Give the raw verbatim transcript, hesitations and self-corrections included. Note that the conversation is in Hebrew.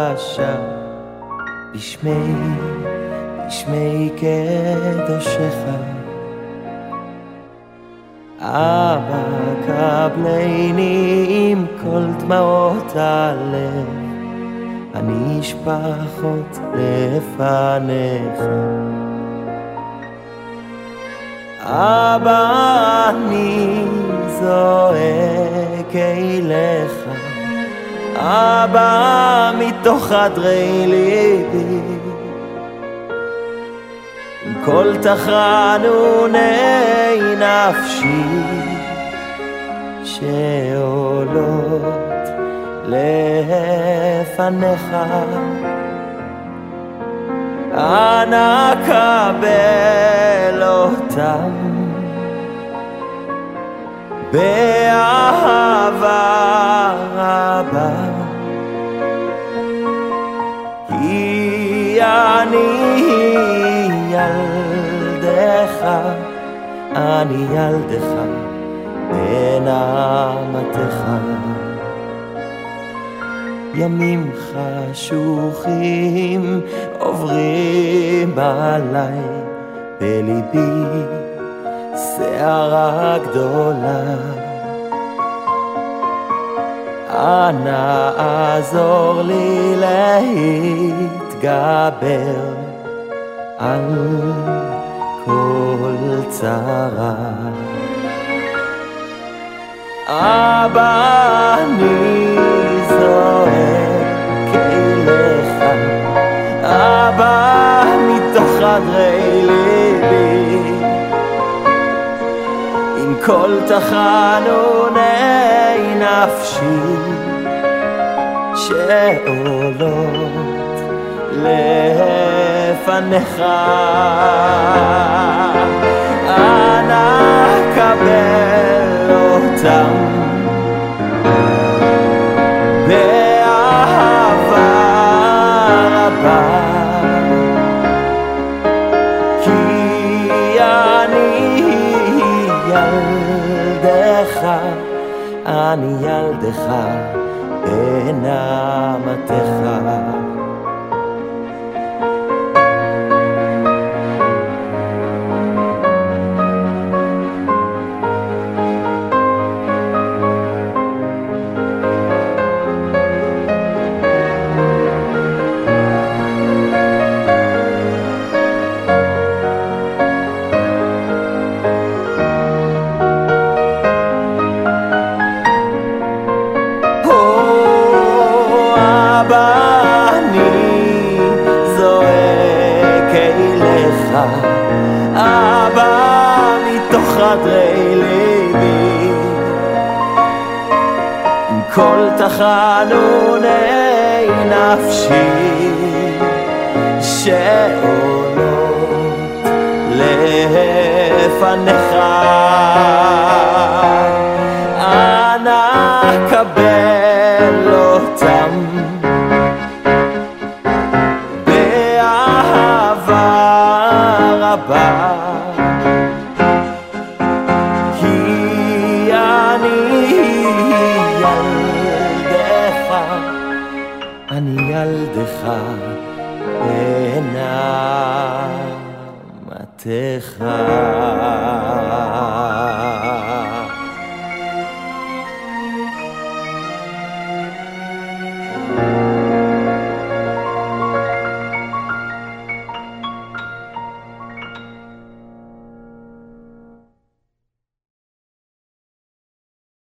קדשה בשמי, בשמי קדושך. אבא קבלני עם כל דמעות הלב הנשפכות לפניך. אבא אני זועק אליך, אבא מתוך חדרי ליבי, עם כל תחנוני נפשי שעולות לפניך. אנא קבל אותם באהבה רבה, כי אני ילדך, אני ילדך בן אמתך. ימים חשוכים עוברים עליי, בליבי שערה גדולה. אנא עזור לי להתגבר על כל צרה. אבא אני זועק אליך, אבא מתוך חדרי ליבי, עם כל תחנוני נפשי שעולות לפניך. אנא קבל אותם באהבה רבה, כי אני ילדך, אני ילדך בן אמתך. אבא מתוך חדרי ליבי, עם כל תחנוני נפשי שעולות לפניך. אנא קבל אותם רבה, כי אני ילדך, אני ילדך בן אמתך.